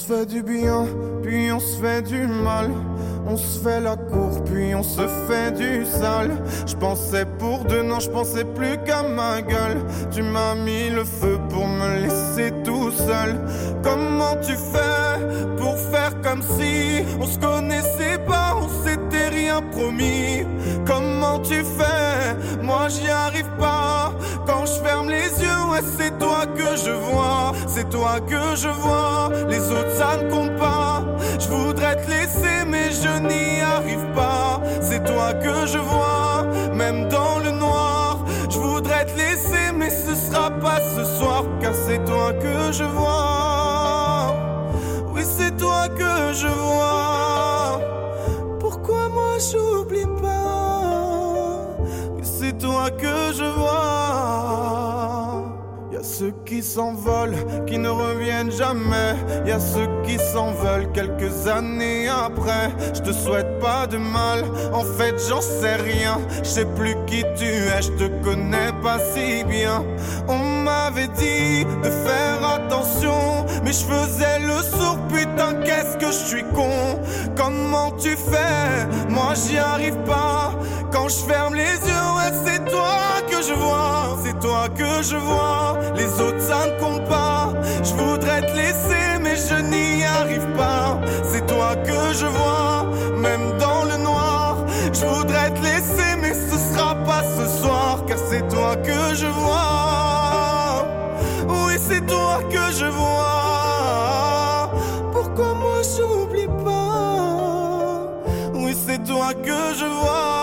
fait du bien, puis on se fait du mal. On se fait la cour, puis on se fait du sale. Je pensais pour demain, je pensais plus qu'à ma gueule. Tu m'as mis le feu pour me laisser tout seul. Comment tu fais pour faire comme si on se connaissait pas, on s'était rien promis? Comment tu fais? Moi j'y arrive pas. Quand je ferme les yeux, ouais c'est toi que je vois. C'est toi que je vois. Les autres ça ne compte pas. Je voudrais te laisser mais je n'y arrive pas. C'est toi que je vois, même dans le noir. Je voudrais te laisser mais ce sera pas ce soir. Car c'est toi que je vois. Oui c'est toi que je vois. Pourquoi moi j'oublie pas? Oui c'est toi que je vois. Y'a ceux qui s'envolent, qui ne reviennent jamais. Y'a ceux qui s'en veulent quelques années après. Je te souhaite pas de mal, en fait j'en sais rien. Je sais plus qui tu es, je te connais pas si bien. On m'avait dit de faire attention, mais je faisais le sourd, putain qu'est-ce que je suis con. Comment tu fais? Moi j'y arrive pas. Quand je ferme les yeux, ouais c'est toi que je vois. C'est toi que je vois. Les autres ça ne compte pas. Je voudrais te laisser mais je n'y arrive pas. C'est toi que je vois, même dans le noir. Je voudrais te laisser mais ce sera pas ce soir. Car c'est toi que je vois. Oui c'est toi que je vois. Pourquoi moi j'oublie pas? Oui c'est toi que je vois.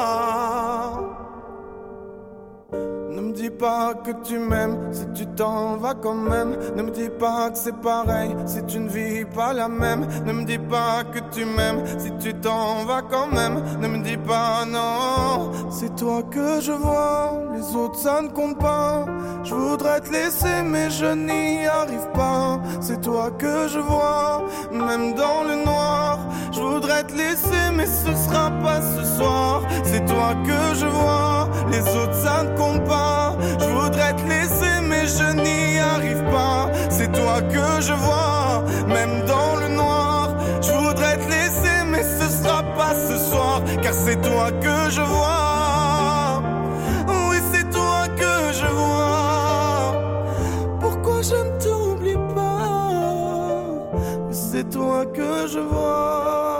Ne me dis pas que tu m'aimes si tu t'en vas quand même. Ne me dis pas que c'est pareil si tu ne vis pas la même. Ne me dis pas que tu m'aimes si tu t'en vas quand même. Ne me dis pas non. C'est toi que je vois, les autres ça ne compte pas. Je voudrais te laisser mais je n'y arrive pas. C'est toi que je vois, même dans le noir. Je voudrais te laisser mais ce sera pas ce soir. C'est toi que je vois, les autres ça ne compte pas. Je voudrais te laisser mais je n'y arrive pas. C'est toi que je vois, même dans le noir. Je voudrais te laisser mais ce sera pas ce soir. Car c'est toi que je vois. Oui c'est toi que je vois. Pourquoi je ne t'oublie pas? C'est toi que je vois.